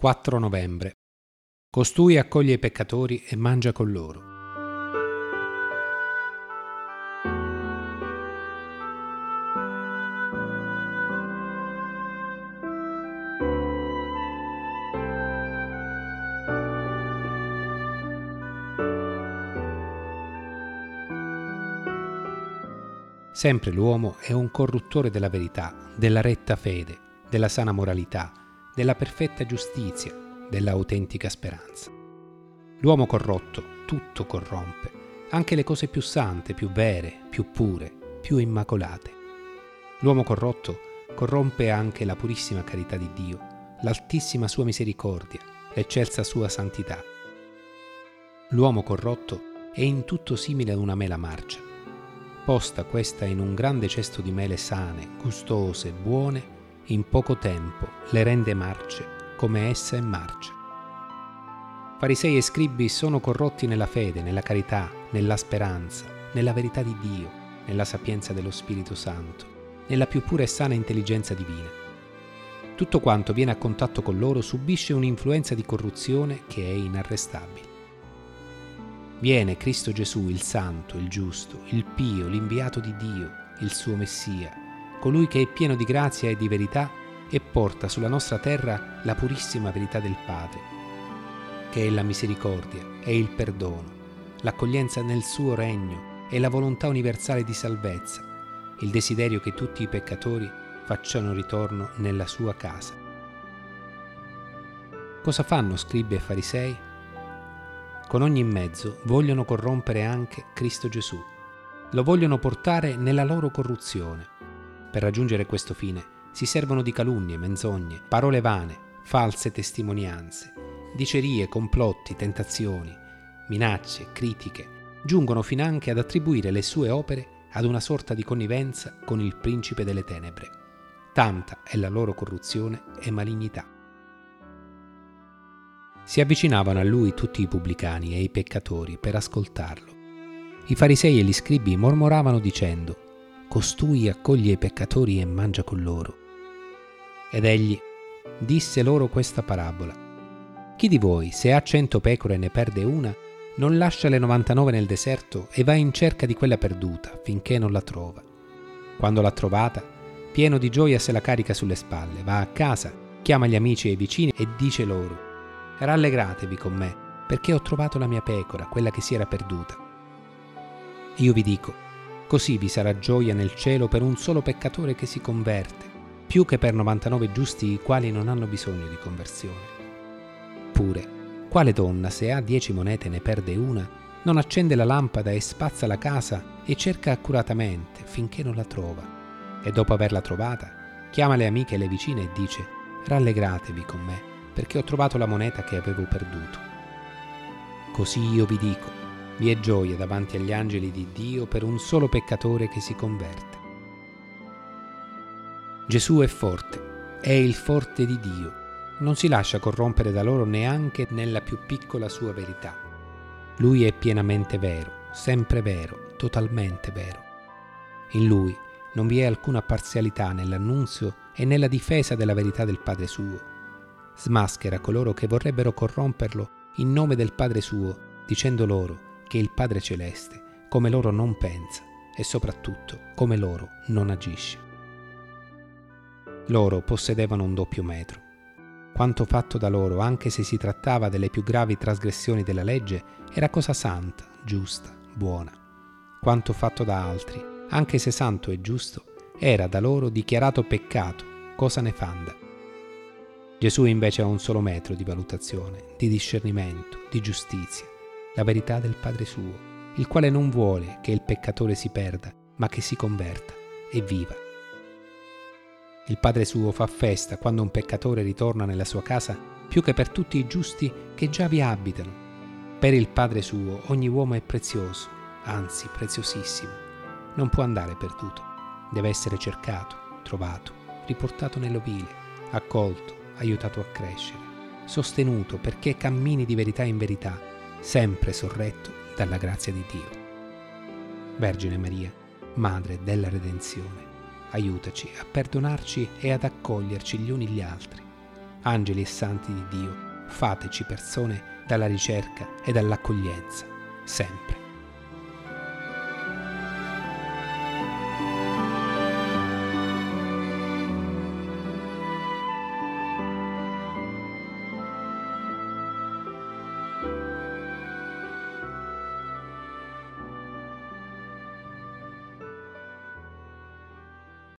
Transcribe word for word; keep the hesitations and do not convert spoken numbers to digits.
quattro novembre. Costui accoglie i peccatori e mangia con loro. Sempre l'uomo è un corruttore della verità, della retta fede, della sana moralità, della perfetta giustizia, della autentica speranza. L'uomo corrotto tutto corrompe, anche le cose più sante, più vere, più pure, più immacolate. L'uomo corrotto corrompe anche la purissima carità di Dio, l'altissima sua misericordia, l'eccelsa sua santità. L'uomo corrotto è in tutto simile ad una mela marcia. Posta questa in un grande cesto di mele sane, gustose, buone, in poco tempo le rende marce come essa è marcia. Farisei e scribi sono corrotti nella fede, nella carità, nella speranza, nella verità di Dio, nella sapienza dello Spirito Santo, nella più pura e sana intelligenza divina. Tutto quanto viene a contatto con loro subisce un'influenza di corruzione che è inarrestabile. Viene Cristo Gesù, il Santo, il Giusto, il Pio, l'inviato di Dio, il suo Messia, colui che è pieno di grazia e di verità e porta sulla nostra terra la purissima verità del Padre, che è la misericordia e il perdono, l'accoglienza nel suo regno e la volontà universale di salvezza, il desiderio che tutti i peccatori facciano ritorno nella sua casa. Cosa fanno scribi e farisei? Con ogni mezzo vogliono corrompere anche Cristo Gesù. Lo vogliono portare nella loro corruzione. Per raggiungere questo fine si servono di calunnie, menzogne, parole vane, false testimonianze, dicerie, complotti, tentazioni, minacce, critiche. Giungono finanche ad attribuire le sue opere ad una sorta di connivenza con il principe delle tenebre. Tanta è la loro corruzione e malignità. Si avvicinavano a lui tutti i pubblicani e i peccatori per ascoltarlo. I farisei e gli scribi mormoravano dicendo: «Costui accoglie i peccatori e mangia con loro». Ed egli disse loro questa parabola: «Chi di voi, se ha cento pecore e ne perde una, non lascia le novantanove nel deserto e va in cerca di quella perduta finché non la trova? Quando l'ha trovata, pieno di gioia se la carica sulle spalle, va a casa, chiama gli amici e i vicini e dice loro: rallegratevi con me, perché ho trovato la mia pecora, quella che si era perduta. Io vi dico, così vi sarà gioia nel cielo per un solo peccatore che si converte, più che per novantanove giusti i quali non hanno bisogno di conversione. Pure, quale donna, se ha dieci monete e ne perde una, non accende la lampada e spazza la casa e cerca accuratamente finché non la trova, e dopo averla trovata, chiama le amiche e le vicine e dice: rallegratevi con me, perché ho trovato la moneta che avevo perduto. Così io vi dico, vi è gioia davanti agli angeli di Dio per un solo peccatore che si converte. Gesù è forte, è il forte di Dio, non si lascia corrompere da loro neanche nella più piccola sua verità. Lui è pienamente vero, sempre vero, totalmente vero. In Lui non vi è alcuna parzialità nell'annunzio e nella difesa della verità del Padre suo. Smaschera coloro che vorrebbero corromperlo in nome del Padre suo, dicendo loro che il Padre Celeste, come loro, non pensa e soprattutto come loro non agisce. Loro possedevano un doppio metro. Quanto fatto da loro, anche se si trattava delle più gravi trasgressioni della legge, era cosa santa, giusta, buona. Quanto fatto da altri, anche se santo e giusto, era da loro dichiarato peccato, cosa nefanda. Gesù invece ha un solo metro di valutazione, di discernimento, di giustizia, la verità del Padre suo, il quale non vuole che il peccatore si perda, ma che si converta e viva. Il Padre suo fa festa quando un peccatore ritorna nella sua casa più che per tutti i giusti che già vi abitano. Per il Padre suo ogni uomo è prezioso, anzi preziosissimo. Non può andare perduto, deve essere cercato, trovato, riportato nell'ovile, accolto, aiutato a crescere, sostenuto perché cammini di verità in verità, sempre sorretto dalla grazia di Dio. Vergine Maria, Madre della Redenzione, aiutaci a perdonarci e ad accoglierci gli uni gli altri. Angeli e santi di Dio, fateci persone dalla ricerca e dall'accoglienza, sempre.